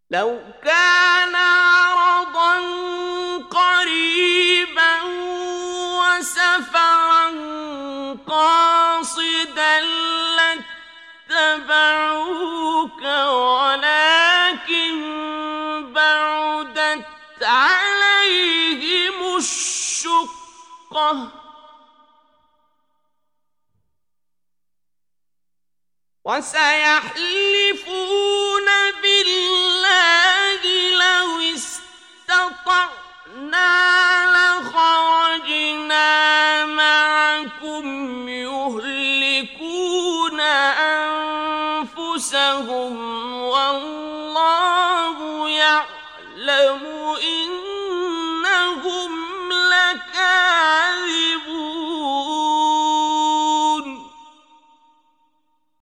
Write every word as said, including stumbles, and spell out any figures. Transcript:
لو كان عرضا قريبا وسفرا قاصدا لاتبعوك ولكن بعدت عليهم الشقة وسيحلفون بالله لو استطعنا لخرجنا معكم يهلكون أنفسهم والله